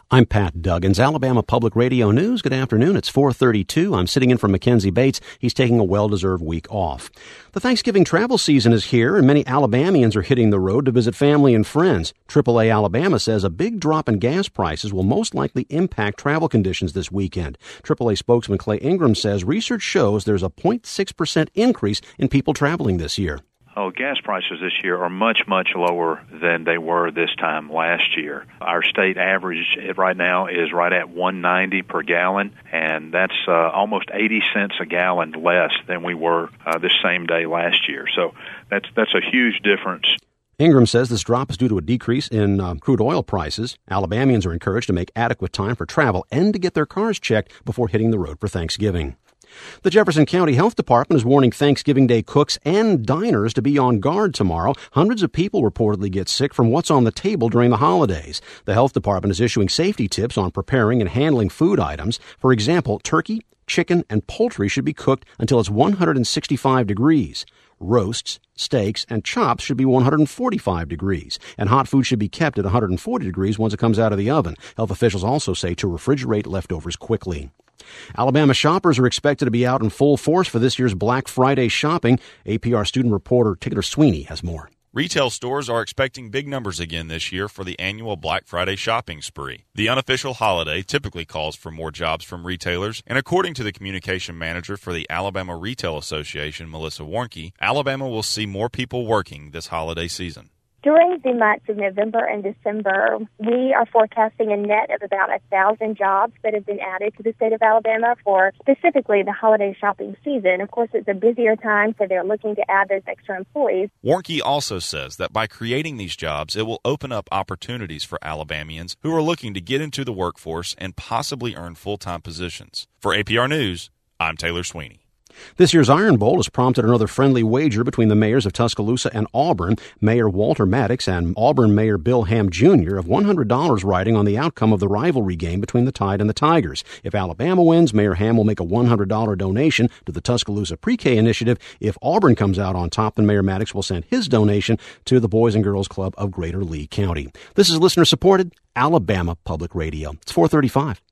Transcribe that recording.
I'm Pat Duggins, Alabama Public Radio News. Good afternoon. It's 4:32. I'm sitting in for Mackenzie Bates. He's taking a well-deserved week off. The Thanksgiving travel season is here, and many Alabamians are hitting the road to visit family and friends. AAA Alabama says a big drop in gas prices will most likely impact travel conditions this weekend. AAA spokesman Clay Ingram says research shows there's a 0.6% increase in people traveling this year. Oh, gas prices this year are much, much lower than they were this time last year. Our state average right now is right at $1.90 per gallon, and that's almost 80 cents a gallon less than we were this same day last year. So that's a huge difference. Ingram says this drop is due to a decrease in crude oil prices. Alabamians are encouraged to make adequate time for travel and to get their cars checked before hitting the road for Thanksgiving. The Jefferson County Health Department is warning Thanksgiving Day cooks and diners to be on guard tomorrow. Hundreds of people reportedly get sick from what's on the table during the holidays. The health department is issuing safety tips on preparing and handling food items. For example, turkey, chicken, and poultry should be cooked until it's 165 degrees. Roasts, steaks, and chops should be 145 degrees, and hot food should be kept at 140 degrees once it comes out of the oven. Health officials also say to refrigerate leftovers quickly. Alabama shoppers are expected to be out in full force for this year's Black Friday shopping. APR student reporter Taylor Sweeney has more. Retail stores are expecting big numbers again this year for the annual Black Friday shopping spree. The unofficial holiday typically calls for more jobs from retailers, and according to the communication manager for the Alabama Retail Association, Melissa Warnke, Alabama will see more people working this holiday season. During the months of November and December, we are forecasting a net of about 1,000 jobs that have been added to the state of Alabama for specifically the holiday shopping season. Of course, it's a busier time, so they're looking to add those extra employees. Warnke also says that by creating these jobs, it will open up opportunities for Alabamians who are looking to get into the workforce and possibly earn full-time positions. For APR News, I'm Taylor Sweeney. This year's Iron Bowl has prompted another friendly wager between the mayors of Tuscaloosa and Auburn. Mayor Walter Maddox and Auburn Mayor Bill Ham Jr. have $100 riding on the outcome of the rivalry game between the Tide and the Tigers. If Alabama wins, Mayor Ham will make a $100 donation to the Tuscaloosa Pre-K Initiative. If Auburn comes out on top, then Mayor Maddox will send his donation to the Boys and Girls Club of Greater Lee County. This is listener-supported Alabama Public Radio. It's 4:35.